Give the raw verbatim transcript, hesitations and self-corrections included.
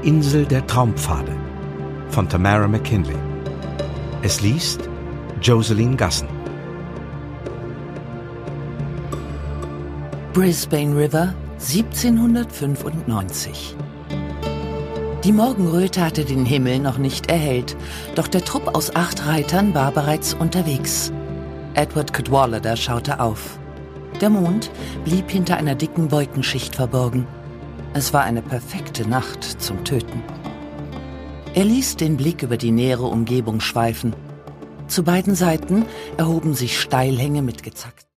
Insel der Traumpfade von Tamara McKinley. Es liest Jocelyn Gassen. Brisbane River, siebzehnhundertfünfundneunzig. Die Morgenröte hatte den Himmel noch nicht erhellt, doch der Trupp aus acht Reitern war bereits unterwegs. Edward Cadwallader schaute auf. Der Mond blieb hinter einer dicken Wolkenschicht verborgen. Es war eine perfekte Nacht zum Töten. Er ließ den Blick über die nähere Umgebung schweifen. Zu beiden Seiten erhoben sich Steilhänge mit gezackten